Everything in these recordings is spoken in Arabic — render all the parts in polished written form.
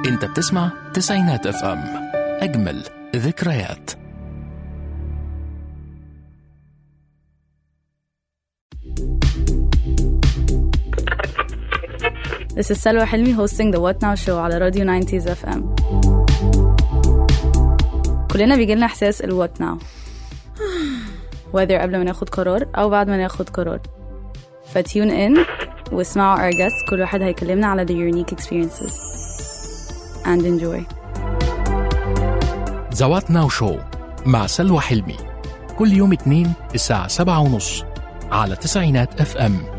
انت بتسمع تسعينات اف ام، اجمل ذكريات. This is Salwa Hilmi hosting the What Now show على راديو 90s FM. كلنا بيجيلنا إحساس ال What Now whether قبل ما ناخد قرار أو بعد ما ناخد قرار. فتيون in واسمعوا our guests، كل واحد هيكلمنا على the unique experiences and enjoy. The What Now show مع سلوى حلمي كل يوم اثنين الساعة 7:30 على تسعينات اف ام.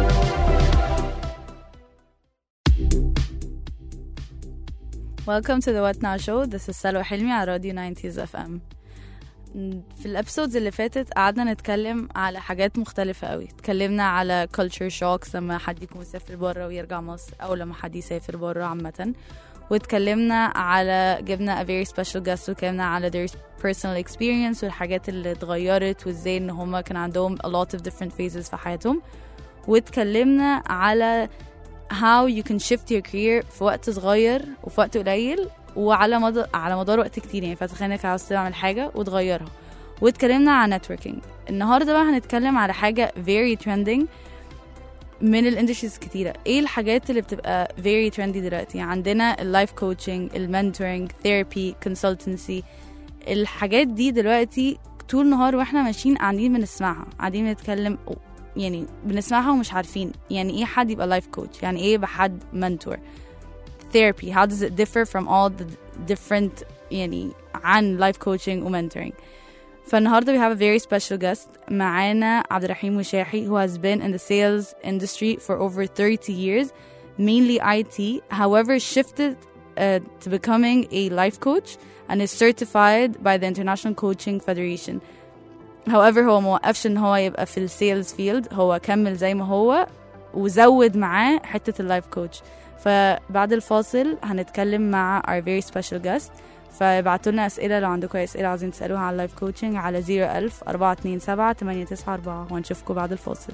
Welcome to the What Now show. This is سلوى حلمي على راديو 90s FM. في الابيسودز اللي فاتت قعدنا نتكلم على حاجات مختلفة قوي. اتكلمنا على culture shocks لما حد يكون مسافر برا ويرجع مصر، أو لما حد يسافر برا عامة. واتكلمنا على جبنا a very special guest واتكلمنا على their personal experience والحاجات اللي اتغيرت وازاي ان هما كان عندهم a lot of different phases في حياتهم. واتكلمنا على how you can shift your career في وقت صغير وفي وقت قليل وعلى مدار وقت كتير، يعني فتخيل انك عاوز تعمل حاجة وتغيرها. واتكلمنا عن networking. النهاردة بقى هنتكلم على حاجة very trending من الاندستريز كتيرة. ايه الحاجات اللي بتبقى very trendy دلوقتي؟ عندنا اللايف كوتشنج، المنتورنج، ثيرابي، كونسلتنسي. الحاجات دي دلوقتي طول نهار واحنا ماشيين قاعدين بنسمعها، قاعدين بنتكلم، يعني بنسمعها ومش عارفين يعني ايه حد يبقى لايف كوتش، يعني ايه يبقى حد منتور. therapy, how does it differ from all the different يعني عن life coaching و mentoring. فالنهاردة we have a very special guest معانا عبد الرحيم وشاحي who has been in the sales industry for over 30 years, mainly IT, however shifted to becoming a life coach and is certified by the International Coaching Federation. however هو موقفش ان هو يبقى في السيلز فيلد، هو كمل زي ما هو وزود معاه حتة اللايف كوتش. فبعد الفاصل هنتكلم مع our very special guest. فبعتوا لنا أسئلة لو عندكم أسئلة عايزين تسألوها عن اللايف كوتشنج على 01000-427-894 ونشوفكم بعد الفاصل.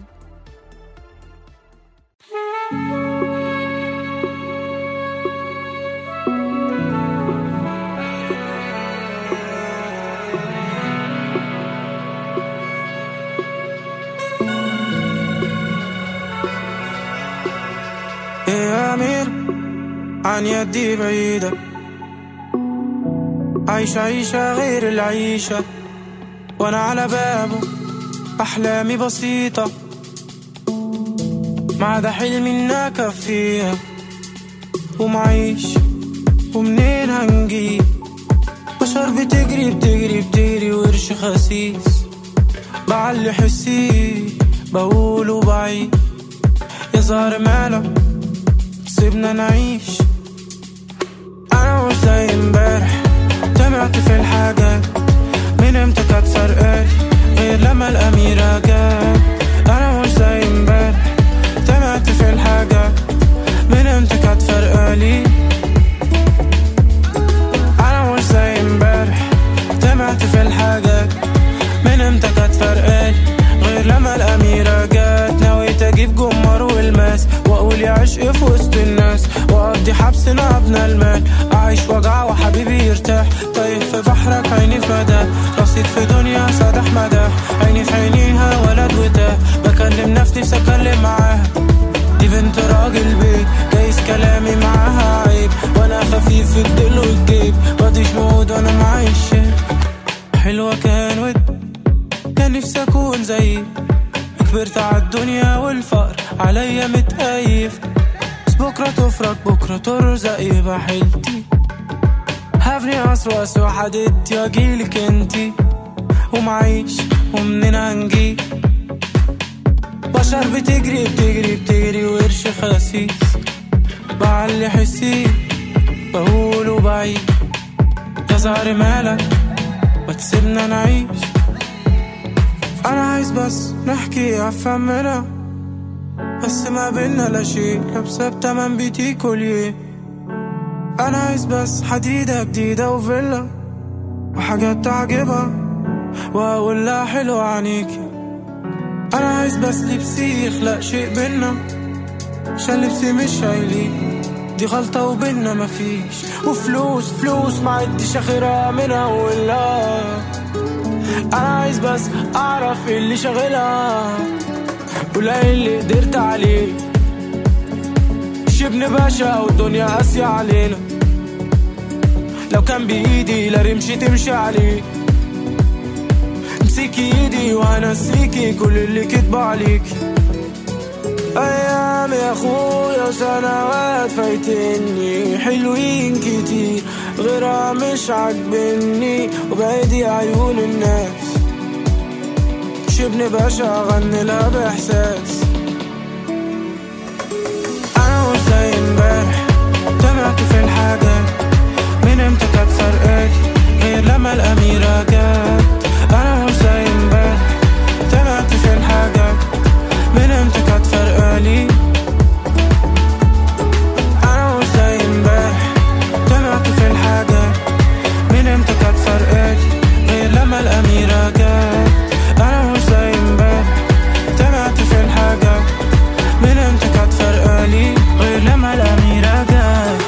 يا أمير عن يدي بعيدة، عيشة غير العيشة، وأنا على بابه أحلامي بسيطة، ما ده حلمي إني أكفيها ومعيش، ومنين هنجيب بشر بتجري وقرش خسيس، بعلي حسي بقوله بعيد، يا زهر مالك سيبنا نعيش. أنا مش زي امبارح، تابعت في الحاجات من امتى كانت فرقالي غير لما الأميرة جات. أنا مش زي امبارح، تابعت في الحاجات من امتى كانت فرقالي. أنا مش زي امبارح، تابعت في الحاجات من امتى كانت فرقالي غير لما الأميرة جات. نويت أجيب جمر والماس وأقول يا عشق في وسط الناس، وأقضي حبسنا ابن المال، أعيش وجع وحبيبي يرتاح. طيب في بحرك عيني في مدى، رصيد في دنيا صدح مدى، عيني في عينيها ولد وتاه، بكلم نفسي سأكلم معاها، دي بنت راجل بيت، جايز كلامي معاها عيب، وأنا خفيف في الدل والجيب، بديش موعود وأنا معايش شيء. حلوة كان ود، كان نفسي أكون زي، كبرت عالدنيا والفقر عليا متقيف، بس بكرة تفرج بكرة ترزق يبقى حيلتي، هبني عصر واسوى حددتي واجيلك انتي، ومعيش ومنين هنجي بشر بتجري وقرش خسيس، بعلي حسي بقوله بعيد، يا زهر مالك ما تسيبنا نعيش. أنا عايز بس نحكي أفهمنا، بس ما بينا لا شيء، لابسة بتمن بيتي كل يوم. أنا عايز بس حديدة جديدة وفيلا وحاجات تعجبها وأقول لها حلوة عنيكي. أنا عايز بس لبسي يخلق شيء بينا، عشان لبسي مش شايلين، دي غلطة وبيننا مفيش، وفلوس فلوس ما عدتش اخرها من اولها. انا عايز بس اعرف اللي شغلها ولا اللي قدرت عليه. مش ابن باشا والدنيا قاسية علينا، لو كان بايدي لا رمشي تمشي عليه. امسكي ايدي وهنسيكي كل اللي كتبوا عليكي. ايام يا اخويا وسنوات فايتني حلوين كتير، غيرها مش عاجبني وبعيدي عيون الناس. مش ابن باشا اغني لها باحساس. انا مش زي امبارح طمعت في الحاجات، من امتى كانت فرقالي غير لما الاميرة جت. انا مش زي امبارح طمعت في الحاجات، من امتى كانت فرقالي. انا مش زي امبارح طمعت في الحاجات، من امتى كانت فرقالي غير لما الاميرة جت. انا مش زي امبارح طمعت في الحاجات، من امتى كانت فرقالي غير لما الاميرة جت.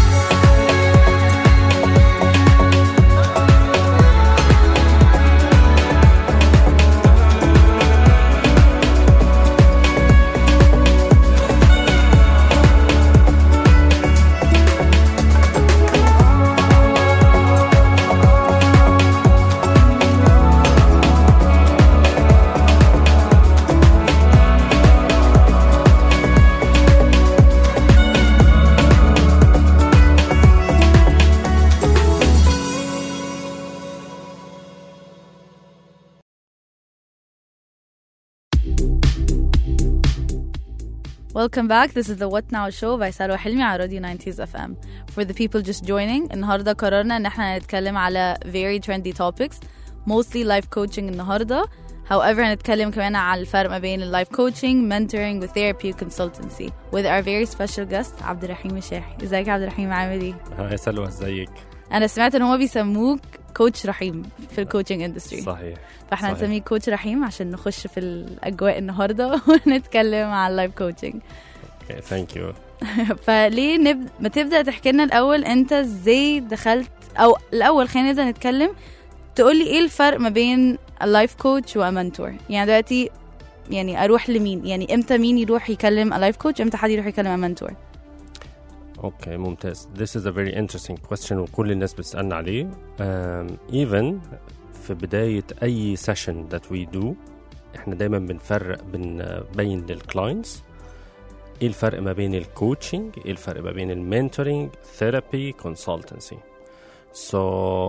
Welcome back. This is the What Now show by سلوى حلمي على راديو 90s FM. For the people just joining, النهاردة قررنا ان احنا نتكلم على very trendy topics, mostly life coaching النهاردة. However, هنتكلم كمان على الفرق ما بين life coaching, mentoring و therapy consultancy with our very special guest عبد الرحيم الشاحي. ازيك يا عبد الرحيم، عامل ايه؟ يا سلوى ازيك؟ انا سمعت ان هما بيسموك كوتش رحيم في الكوتشنج اندستري. صحيح. فاحنا هنسميه كوتش رحيم عشان نخش في الاجواء النهارده ونتكلم على اللايف كوتشنج. اوكي ثانك يو. فليه ما تبدا تحكي لنا الاول انت ازاي دخلت، او الاول خلينا نبدا نتكلم تقولي ايه الفرق ما بين اللايف كوتش ومنتور. يعني دلوقتي يعني اروح لمين؟ يعني امتى مين يروح يكلم اللايف كوتش، امتى حد يروح يكلم منتور؟ اوكي ممتاز. This is a very interesting question وكل الناس بتسألنا عليه. Even في بداية أي session that we do احنا دايما بنبين للكلاينتس ايه الفرق ما بين الكوتشنج، ايه الفرق ما بين المنتورنج، ثيرابي، consultancy. So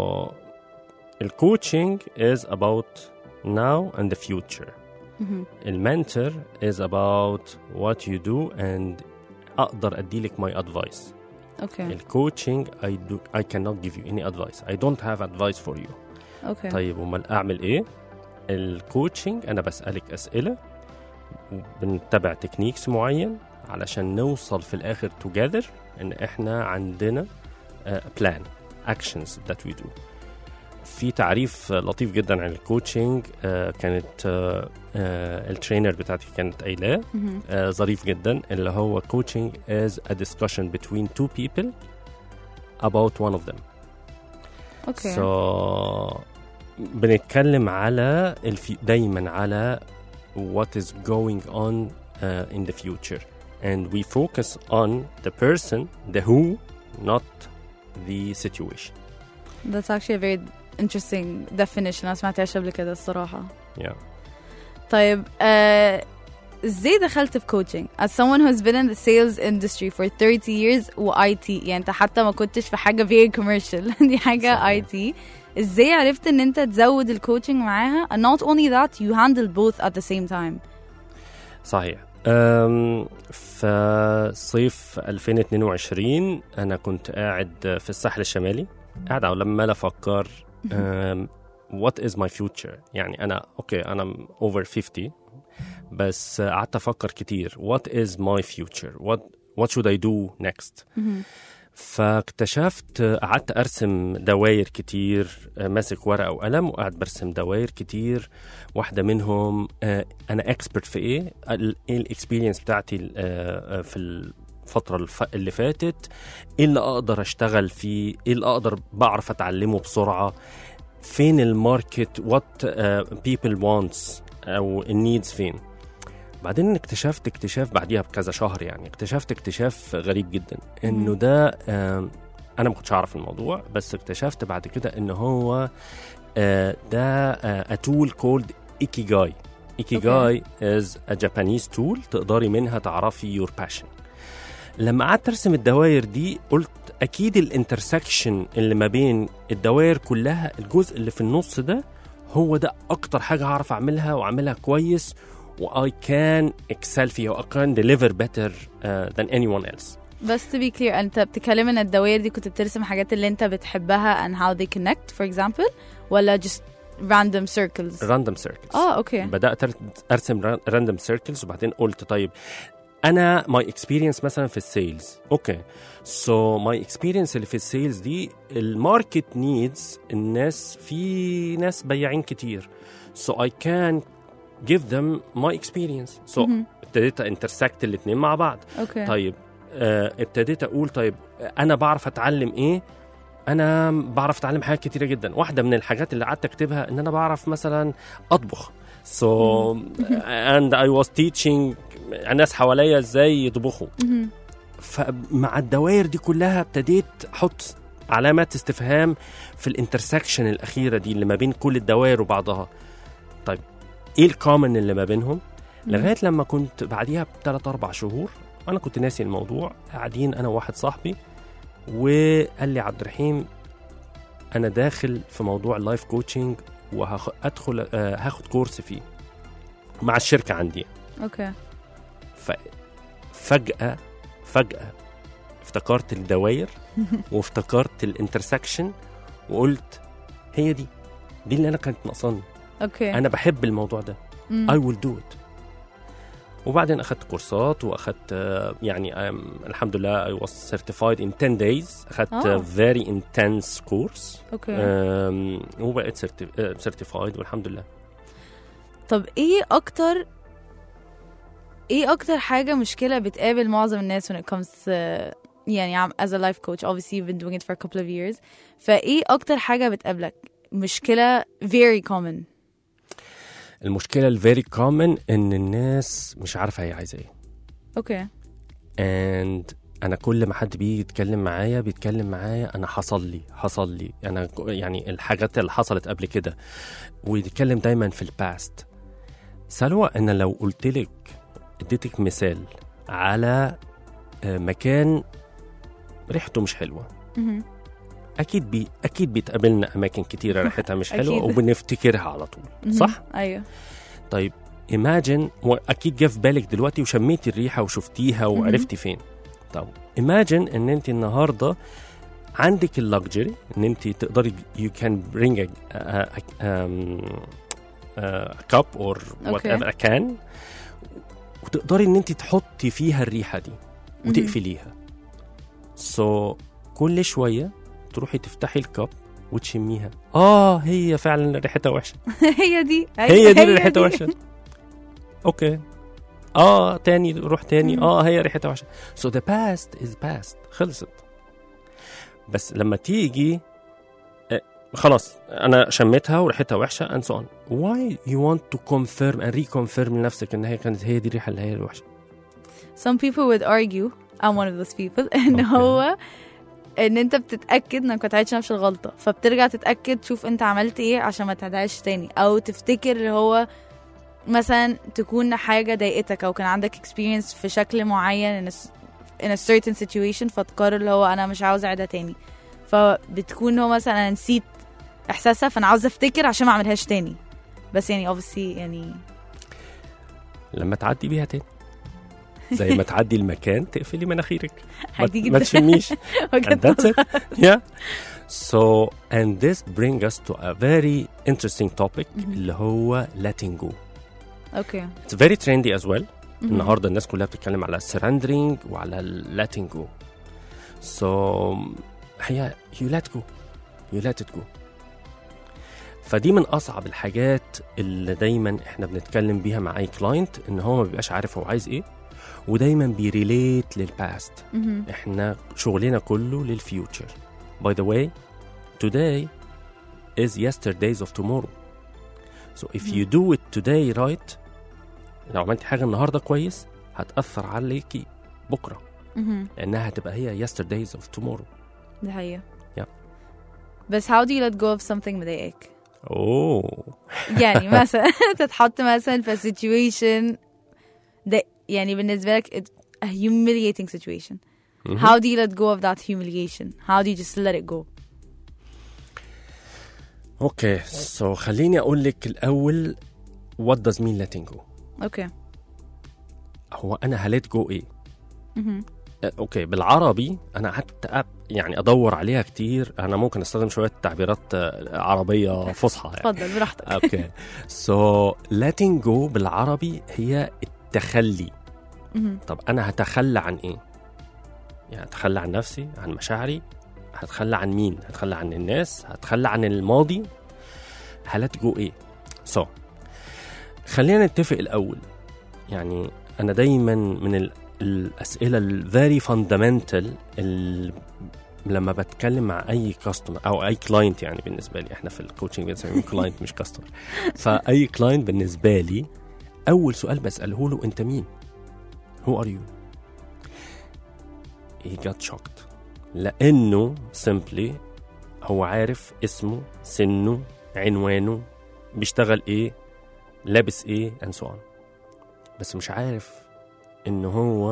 الكوتشنج is about now and the future. المنتور is about what you do and أقدر أديلك my advice. Okay. الكوتشنج I cannot give you any advice. I don't have advice for you. Okay. طيب وما أعمل إيه؟ الكوتشنج أنا بسألك أسئلة بنتبع تكنيكس معين علشان نوصل في الآخر together إن إحنا عندنا plan actions that we do. في تعريف لطيف جدا عن الكوتشنج كانت الترينر بتاعتي كانت قايلاه ظريف جدا، اللي هو coaching is a discussion between two people about one of them. Okay. So بنتكلم على دايما على what is going on in the future and we focus on the person, the who, not the situation. That's actually a very interesting definition. أنا سمعتهاش قبل كده الصراحة. Yeah. طيب ازاي دخلت في coaching as someone who's been in the sales industry for 30 years و IT؟ يعني انت حتى ما كنتش في حاجة very commercial دي حاجة صحيح. IT. ازاي عرفت ان انت تزود الكوتشنج معاها and not only that you handle both at the same time؟ صحيح. في صيف 2022 أنا كنت قاعد في الساحل الشمالي قاعد ولما أفكر what is my future. يعني أنا أنا over 50 بس قعدت أفكر كتير what is my future, what should I do next. فاكتشفت قعدت أرسم دواير كتير، ماسك ورقة وقلم وقعد برسم دواير كتير. واحدة منهم أنا expert في إيه الإكسبيرينس بتاعتي الفترة اللي فاتت، ايه اللي اقدر اشتغل فيه، ايه اللي اقدر بعرف اتعلمه بسرعة، فين الماركت، what people wants او النيدز فين. بعدين اكتشاف بعديها بكذا شهر يعني اكتشاف غريب جدا انه ده انا ما كنتش اعرف الموضوع، بس اكتشفت بعد كده ان هو ده a tool called Ikigai. Ikigai is a Japanese tool تقدري منها تعرفي your passion. لما قعدت ارسم الدوائر دي قلت اكيد الانترسكشن اللي ما بين الدوائر كلها، الجزء اللي في النص ده هو ده اكتر حاجة هعرف اعملها واعملها كويس و I can excel فيها و I can deliver better than anyone else. بس to be clear، انت بتتكلم ان الدوائر دي كنت بترسم حاجات اللي انت بتحبها and how they connect for example، ولا just random circles؟ اوكي. بدأت ارسم random circles وبعدين قلت طيب انا my experience مثلا في السيلز، اوكي so my experience اللي في السيلز دي الماركت needs الناس، في ناس بياعين كتير so I can give them my experience so ابتديت intersect الاتنين مع بعض. اوكي. طيب ابتديت اقول طيب انا بعرف اتعلم ايه، انا بعرف اتعلم حاجات كتيره جدا. واحده من الحاجات اللي قعدت اكتبها ان انا بعرف مثلا اطبخ so and I was teaching الناس حواليا ازاي يطبخوا. فمع الدوائر دي كلها ابتديت احط علامات استفهام في الانترسكشن الاخيره دي اللي ما بين كل الدوائر وبعضها. طيب ايه الكومن اللي ما بينهم؟ لغايه لما كنت بعديها ب3-4 شهور انا كنت ناسي الموضوع، قاعدين انا وواحد صاحبي وقال لي عبد الرحيم انا داخل في موضوع اللايف كوتشنج وهدخل هاخد كورس فيه مع الشركه عندي. اوكي. فجأة افتكرت الدوائر وافتكرت الانترسكشن وقلت هي دي اللي انا كانت ناقصاني. اوكي. انا بحب الموضوع ده. I will do it. وبعدين اخذت كورسات واخذت يعني الحمد لله I was certified in 10 days. اخذت very intense course. اوكي. وبقيت certified والحمد لله. طب ايه اكتر حاجة مشكلة بتقابل معظم الناس when it comes to يعني as a life coach obviously you've been doing it for a couple of years، فايه اكتر حاجة بتقابلك مشكلة very common؟ المشكلة very common ان الناس مش عارفة هي عايزة ايه. اوكي. and انا كل ما حد بيجي يتكلم معايا انا حصل لي انا يعني الحاجات اللي حصلت قبل كده، ويتكلم دايما في الباست. سلوى انا لو قلت لك اديتك مثال على مكان ريحته مش حلوة، اكيد بيتقابلنا اماكن كتيرة ريحتها مش حلوة وبنفتكرها على طول، صح؟ ايوه. طيب imagine اكيد جه في بالك دلوقتي وشميتي الريحة وشفتيها وعرفتي فين. طب imagine ان انت النهاردة عندك اللكجري ان انت تقدري you can bring a cup or whatever a can وتقدري ان انت تحطي فيها الريحة دي وتقفليها. so كل شوية تروحي تفتحي الكاب وتشميها، هي فعلا ريحتها وحشة. هي دي ريحتها وحشة. اوكي. تاني روح تاني. هي ريحتها وحشة. so the past is past، خلصت. بس لما تيجي خلاص انا شميتها وريحتها وحشة and so on. why you want to confirm and reconfirm لنفسك ان هي كانت هي دي الريحة اللي هي الوحشة؟ some people would argue I'm one of those people ان هو ان انت بتتاكد انك ما تعملش نفس الغلطه، فبترجع تتاكد تشوف انت عملت ايه عشان ما تعملهاش تاني، او تفتكر هو مثلا تكون حاجه ضايقتك او كان عندك experience في شكل معين in a certain situation، فتقرر اللي هو انا مش عاوز اعيدها تاني، فبتكون هو مثلا انا نسيت احساسها فانا عاوز افتكر عشان ما اعملهاش تاني. بس يعني obviously يعني لما تعدي بيها تاني زي ما تعدي المكان تقفلي مناخيرك ما تشميش. And that's it. Yeah. So and this brings us to a very interesting topic اللي هو letting go. Okay. It's very trendy as well. النهارده الناس كلها بتتكلم على surrendering وعلى letting go. So هي you let it go. فدي من أصعب الحاجات اللي دايما احنا بنتكلم بيها مع أي كلاينت، إن هو ما بيبقاش عارف هو عايز إيه، ودايما بيريليت للباست. احنا شغلنا كله للفيوتشر. By the way, today is yesterday's of tomorrow. So if you do it today right, لو عملت حاجة النهاردة كويس هتأثر عليكي بكرة، لأنها هتبقى هي yesterday's of tomorrow. دي حقيقة. Yeah. بس how do you let go of something مضايقك؟ يعني مثلا تتحط مثلا في situation ده يعني بالنسبة لك a humiliating situation. How do you let go of that humiliation? How do you just let it go? Okay, so خليني أقول لك الأول what does mean letting go. Okay. هو أنا هلت جو إيه؟ اوكي بالعربي انا قعدت يعني ادور عليها كتير. انا ممكن استخدم شويه تعبيرات عربيه فصحى يعني. اتفضل براحتك. اوكي سو letting go بالعربي هي التخلي. طب انا هتخلى عن ايه؟ يعني هتخلى عن نفسي، عن مشاعري، هتخلى عن مين؟ هتخلى عن الناس، هتخلى عن الماضي، هلت جو ايه؟ خلينا نتفق الاول. يعني انا دايما من الأسئلة الفيري فاندامنتال لما بتكلم مع أي كاستمر أو أي كلاينت، يعني بالنسبة لي إحنا في الكوتشنج بنسميه كلاينت مش كاستمر. فأي كلاينت بالنسبة لي أول سؤال بسأله له أنت مين؟ Who are you؟ He got shocked لأنه simply هو عارف اسمه، سنه، عنوانه، بيشتغل إيه، لابس إيه and so on، بس مش عارف إنه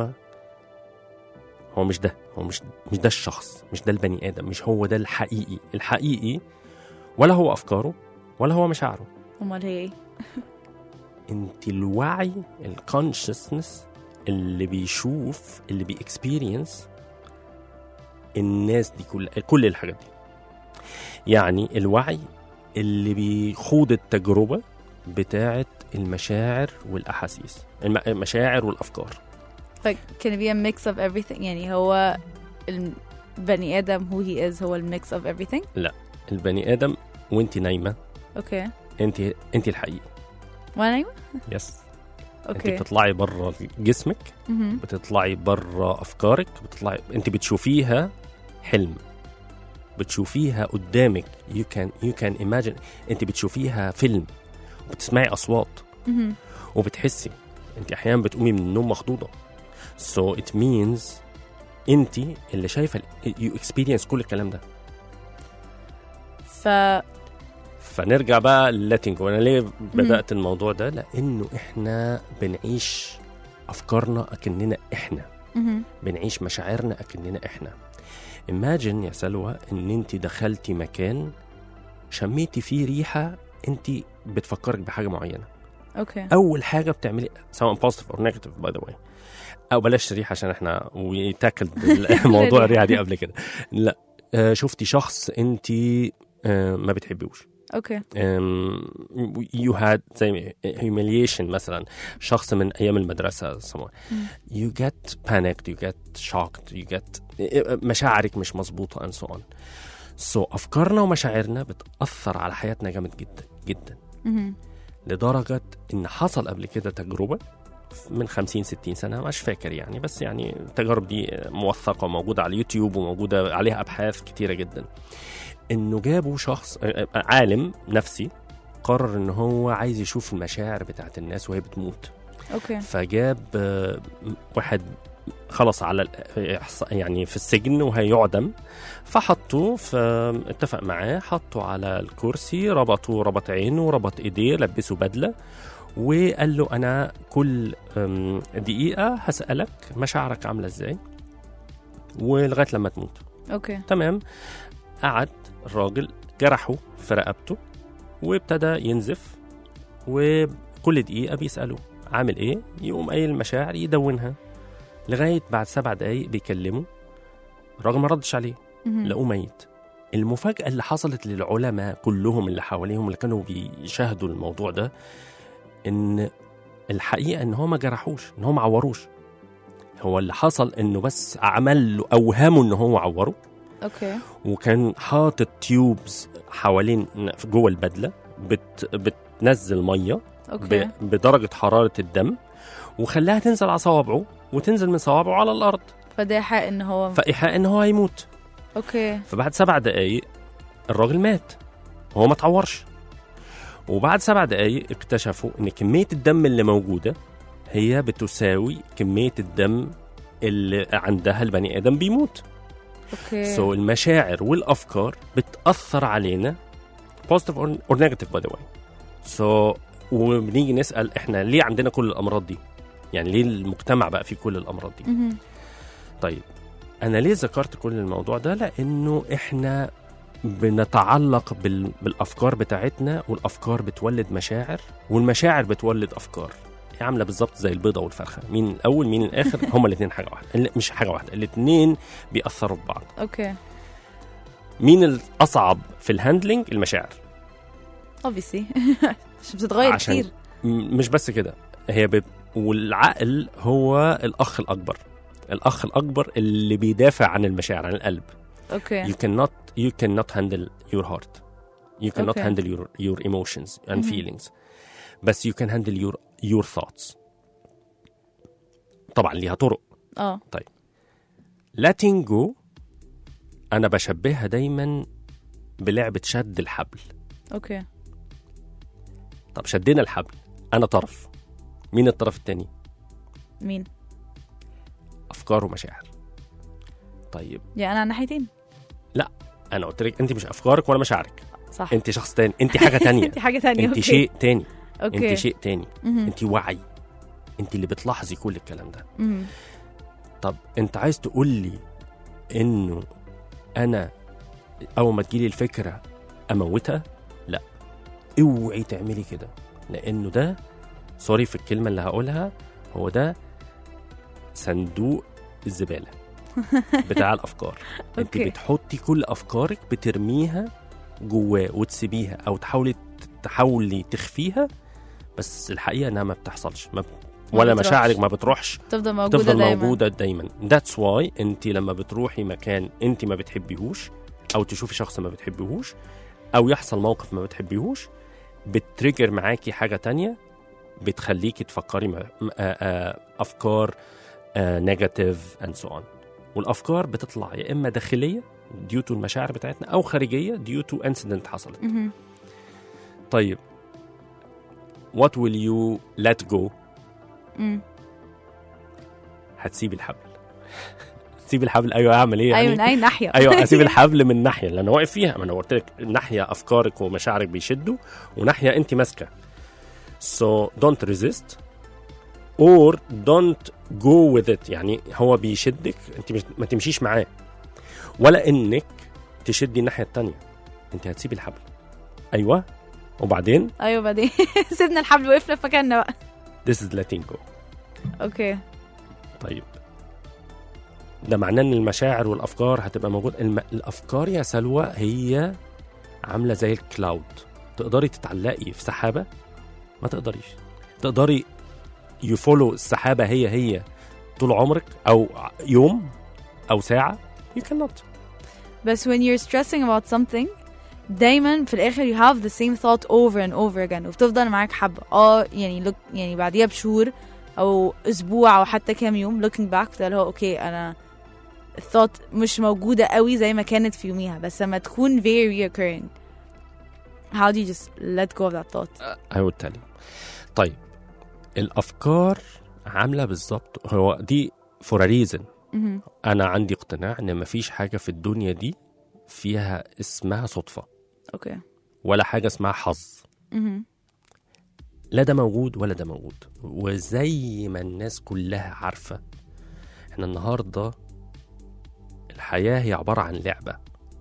هو مش ده، هو مش ده الشخص، مش ده البني آدم، مش هو ده الحقيقي، ولا هو أفكاره ولا هو مشاعره. أمال هي إيه؟ أنت الوعي، الكونشسنس اللي بيشوف، اللي بيكسبيرينس الناس دي كل الحاجات دي. يعني الوعي اللي بيخوض التجربة بتاعة المشاعر والأحاسيس، المشاعر والأفكار. Can it be a mix of everything؟ يعني هو البني آدم who he is هو الميكس of everything؟ لا، البني آدم وانت نايمة اوكي انت الحقيقي. وانا نايمة؟ يس. اوكي. انت بتطلعي برا جسمك، بتطلعي برا أفكارك، انت بتشوفيها حلم، بتشوفيها قدامك. you can imagine. انت بتشوفيها فيلم، وبتسمعي أصوات، وبتحسي. انت أحيانا بتقومي من النوم مخضوضة. so it means انت اللي شايفة you experience كل الكلام ده. فنرجع بقى letting go. أنا ليه بدأت الموضوع ده؟ لأنه إحنا بنعيش أفكارنا أكننا إحنا، بنعيش مشاعرنا أكننا إحنا. imagine يا سلوى إن أنت دخلتي مكان شميتي فيه ريحة أنت بتفكرك بحاجة معينة. اوكي. أول حاجة بتعملي سواء positive or negative by the way، أو بلاش ريحة عشان إحنا ويتاكل موضوع الريحة دي قبل كده. لا، شفتي شخص أنت ما بتحبيوش. اوكي. you had زي humiliation مثلا، شخص من أيام المدرسة you get panicked, you get shocked, you get مشاعرك مش مظبوطة and so on. so أفكارنا ومشاعرنا بتأثر على حياتنا جامد جدا جدا، لدرجة إن حصل قبل كده تجربة من 50-60 سنة، مش فاكر يعني، بس يعني التجارب دي موثقة وموجودة على اليوتيوب وموجودة عليها أبحاث كتيرة جدا. إنه جابوا شخص عالم نفسي قرر إنه هو عايز يشوف المشاعر بتاعت الناس وهي بتموت. أوكي. فجاب واحد خلص على يعني في السجن وهيعدم، فحطوه، اتفق معاه، حطوا على الكرسي، ربط عينه وربط ايديه، لبسوا بدلة، وقال له أنا كل دقيقة هسألك مشاعرك عاملة ازاي ولغاية لما تموت. اوكي. تمام. قعد الراجل جرحه في رقبته وابتدى ينزف، وكل دقيقة بيسأله عامل ايه، يقوم قايل المشاعر يدونها، لغاية بعد 7 دقايق بيكلمه، الراجل ما ردش عليه، لقوه ميت. المفاجأة اللي حصلت للعلماء كلهم اللي حواليهم اللي كانوا بيشاهدوا الموضوع ده، ان الحقيقة ان هو ما جرحوش، ان هو ما عوروش. هو اللي حصل انه بس عمل له اوهامه ان هو عوره. اوكي. وكان حاطط تيوبز حوالين جوه البدلة، بتنزل ميه اوكي بدرجه حراره الدم، وخلاها تنزل على صوابعه وتنزل من صوابعه على الارض، فده حق ان هو فايحاء ان هو هيموت. اوكي فبعد 7 دقايق الراجل مات، هو ما اتعورش. وبعد 7 دقايق اكتشفوا ان كميه الدم اللي موجوده هي بتساوي كميه الدم اللي عندها البني ادم بيموت. اوكي المشاعر والافكار بتاثر علينا positive or negative by the way. وبنيجي نسال احنا ليه عندنا كل الامراض دي، يعني ليه المجتمع بقى فيه كل الامراض دي. طيب انا ليه ذكرت كل الموضوع ده؟ لانه احنا بنتعلق بالافكار بتاعتنا، والافكار بتولد مشاعر، والمشاعر بتولد افكار. هي عامله بالظبط زي البيضه والفرخه، مين الاول مين الاخر؟ هما الاثنين حاجه واحده، مش حاجه واحده، الاثنين بيأثروا ببعض. اوكي مين الاصعب في الهاندلنج؟ المشاعر obviously مش بتتغير عشان كتير. مش بس كده، هي والعقل هو الاخ الاكبر اللي بيدافع عن المشاعر، عن القلب. اوكي you cannot handle your heart, you cannot Okay. handle your emotions and feelings, بس you can handle your thoughts. طبعا ليها طرق. طيب letting go انا بشبهها دايما بلعبة شد الحبل. اوكي طب شدينا الحبل، انا طرف، مين الطرف التاني؟ مين؟ افكار ومشاعر. طيب يعني انا على ناحيتين. لا، انا قلت لك انت مش افكارك ولا مشاعرك، صح انت شخص تاني، انت حاجه تانية. انت حاجه تانية. انت أوكي. شيء تاني. اوكي انت شيء تاني. انت وعي، انت اللي بتلاحظي كل الكلام ده. طب انت عايز تقول لي انه انا اول ما تجيلي الفكره اموتها؟ لا، اوعي تعملي كده، لانه ده سوري في الكلمه اللي هقولها، هو ده صندوق الزباله بتاع الافكار. انت بتحطي كل افكارك بترميها جواه وتسيبيها، او تحاولي تخفيها، بس الحقيقه انها ما بتحصلش، ولا مشاعرك ما بتروحش، تفضل موجوده دايما. That's why انت لما بتروحي مكان انت ما بتحبيهوش، او تشوفي شخص ما بتحبيهوش، او يحصل موقف ما بتحبيهوش، بتريجر معاكي حاجه تانية بتخليكي تفكري افكار نيجاتيف and so on. والافكار بتطلع يا اما داخليه due to المشاعر بتاعتنا، او خارجيه due to incident حصلت. طيب what will you let go؟ هتسيب الحبل. تسيب الحبل. ايوه اعمل ايه يعني؟ ايوه من اي ناحيه؟ ايوه اسيب الحبل من ناحيه اللي انا واقف فيها. ما انا قلت لك ناحيه افكارك ومشاعرك بيشدوا، وناحيه انت ماسكه. so don't resist or don't go with it. يعني هو بيشدك، انت ما تمشيش معاه، ولا انك تشدي الناحيه التانية. انت هتسيبي الحبل. ايوه وبعدين سيبنا الحبل وقفنا في مكاننا بقى. this is letting go. اوكي طيب ده معناه ان المشاعر والافكار هتبقى موجوده. الافكار يا سلوى هي عامله زي الكلاود. تقدري تتعلقي في سحابه؟ ما تقدريش. تقدري يفولو السحابه هي طول عمرك، او يوم او ساعه؟ you cannot. بس when you're stressing about something دايما في الاخر you have the same thought over and over again، وبتفضل معاك حبه. يعني بعديها بشهور او اسبوع او حتى كام يوم looking back ده اللي هو اوكي انا الثوت مش موجوده قوي زي ما كانت في يوميها، بس لما تكون very reoccurring how do you just let go of that thought؟ I would tell you. طيب الافكار عامله بالظبط، هو دي for a reason. انا عندي اقتناع ان مفيش حاجه في الدنيا دي فيها اسمها صدفه. اوكي. ولا حاجه اسمها حظ. لا ده موجود ولا ده موجود. وزي ما الناس كلها عارفه، احنا النهارده الحياه هي عباره عن لعبه.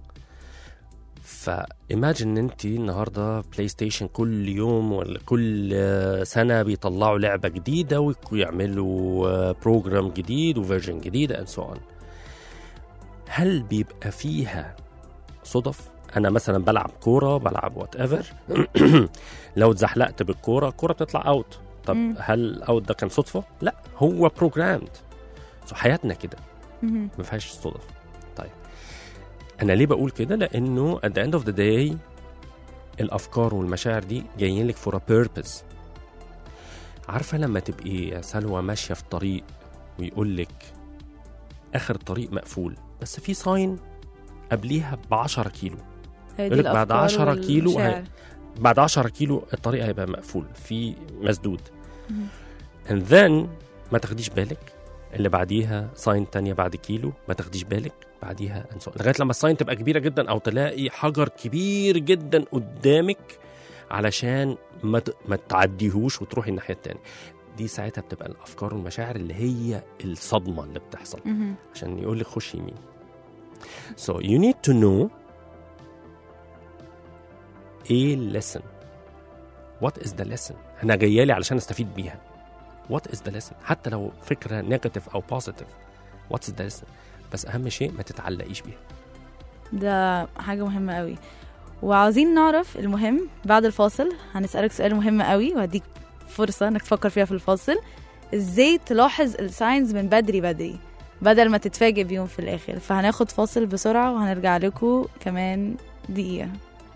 فإيماجن ان انت النهارده بلاي ستيشن كل يوم ولا كل سنه بيطلعوا لعبه جديده ويعملوا بروجرام جديد وفيرجن جديده and so on. هل بيبقى فيها صدف؟ انا مثلا بلعب كوره، بلعب وات ايفر لو اتزحلقت بالكوره الكوره بتطلع اوت. طب هل الاوت ده كان صدفه؟ لا، هو بروجرامد. حياتنا كده ما فيهاش صدف. طيب انا ليه بقول كده؟ لانه at the end of the day الافكار والمشاعر دي جايين لك for a purpose. عارفه لما تبقي يا سلوى ماشيه في طريق ويقول لك اخر الطريق مقفول بس في ساين قبليها ب10 كيلو، يقول لك بعد 10 كيلو بعد 10 كيلو الطريق هيبقى مقفول في مسدود. and then ما تاخديش بالك، اللي بعديها ساين تانية بعد كيلو ما تاخديش بالك، بعديها لغايه لما الساين تبقى كبيره جدا او تلاقي حجر كبير جدا قدامك علشان ما تعديهوش وتروحي الناحيه التانية. دي ساعتها بتبقى الافكار والمشاعر اللي هي الصدمه اللي بتحصل عشان يقول لك خش يمين. so you need to know a lesson. what is the lesson؟ انا جايالي علشان استفيد بيها. what is the lesson؟ حتى لو فكره نيجاتيف او بوزيتيف، what is the lesson؟ بس اهم شيء ما تتعلقيش بيها. ده حاجه مهمه قوي. وعاوزين نعرف المهم بعد الفاصل. هنسألك سؤال مهم قوي وهديك فرصة انك تفكر فيها في الفاصل. ازاي تلاحظ الساينز من بدري بدل ما تتفاجئ بيهم في الاخر؟ فهناخد فاصل بسرعة وهنرجع لكم كمان دقيقة.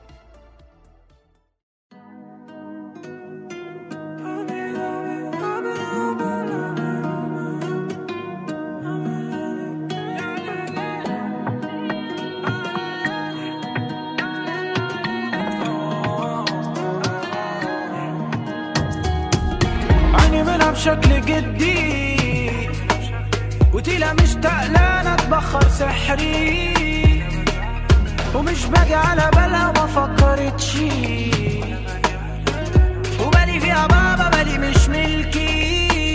بشكل جدي وتيلا مشتاق لنا اتبخر سحري ومش باجي على بالها وما فكرتش وبالي فيها بابا بالي مش ملكي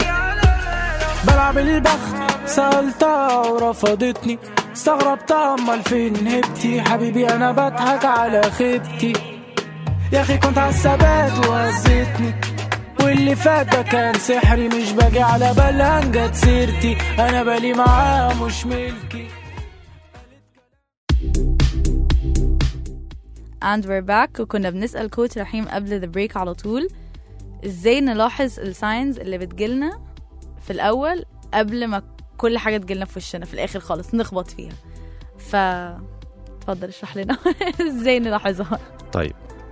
بلعب البخت سألتها ورفضتني استغربتها امال فين هبتي حبيبي انا بضحك على خيبتي يا اخي كنت عالثبات وهزتني واللي فات ده كان سحري مش باجي على بالها جت سيرتي انا بالي معاه مش ملكي. And we're back. وكنا بنسأل كوتش رحيم قبل the break على طول ازاي نلاحظ الساينز اللي بتجيلنا في الاول قبل ما كل حاجة تجيلنا في وشنا في الاخر خالص نخبط فيها. فتفضل اشرح لنا ازاي نلاحظها. طيب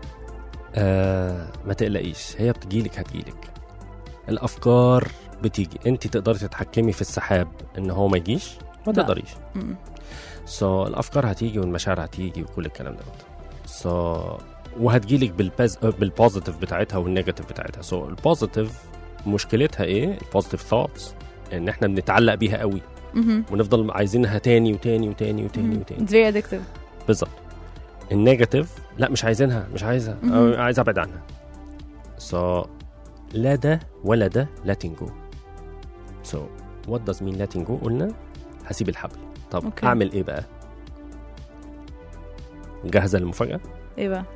ما تقلقيش، هي بتجيلك هتجيلك. الافكار بتيجي، انت تقدري تتحكمي في السحاب ان هو ما يجيش؟ ما تقدريش. الافكار هتيجي والمشاعر هتيجي وكل الكلام ده وهتجيلك بالبوزيتيف بتاعتها والنيجاتيف بتاعتها. البوزيتيف مشكلتها ايه؟ البوزيتيف ثوتس ان احنا بنتعلق بيها قوي ونفضل عايزينها تاني وتاني وتاني وتاني وتاني. very addictive. بالظبط. النيجاتيف لا مش عايزينها، مش عايزها، عايز ابعد عنها. لا ده ولا ده letting go. what does mean letting go؟ قلنا هسيب الحبل. طب اعمل ايه بقى؟ جاهزة للمفاجأة؟ ايه بقى؟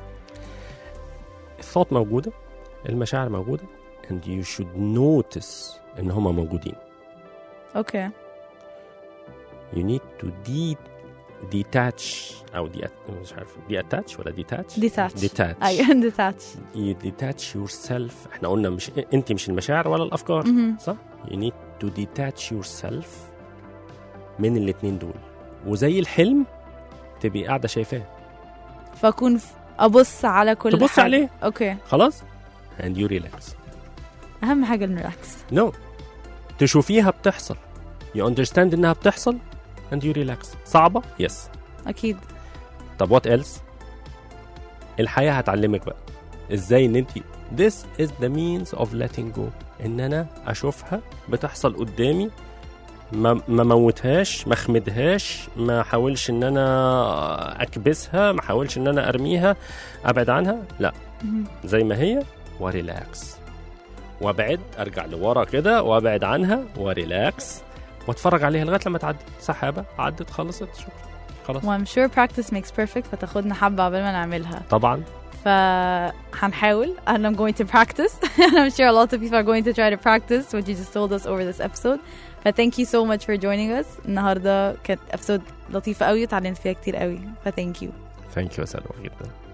الثوت موجودة، المشاعر موجودة and you should notice ان هما موجودين. اوكي. you need to detach او مش عارف detach ولا detach. ايوه detach. you detach yourself. احنا قلنا مش انت مش المشاعر ولا الافكار صح؟ you need to detach yourself من الاتنين دول، وزي الحلم تبقي قاعده شايفاه فاكون ابص على كل تبص حاجة. عليه اوكي خلاص and you relax. اهم حاجه نريلاكس. تشوفيها بتحصل، you understand انها بتحصل and you relax. صعبه؟ يس اكيد. طب what else؟ الحياه هتعلمك بقى ازاي ان انت this is the means of letting go. ان انا اشوفها بتحصل قدامي، ما موتهاش، ما اخمدهاش، ما حاولش ان انا اكبسها، ما حاولش ان انا ارميها ابعد عنها، لا زي ما هي وريلاكس وابعد، ارجع لورا كده وابعد عنها وريلاكس واتفرج عليها لغايه لما تعدي. سحابه عدت خلصت شكرا خلاص. I'm sure practice makes perfect. فتاخدنا حبه قبل ما نعملها طبعا. فهنحاول and I'm going to practice and I'm sure a lot of people are going to try to practice what you just told us over this episode. thank you so much for joining us. النهارده كانت episode لطيفه قوي وتعلمت فيها كتير قوي. thank you. Thank you سلوى جدا.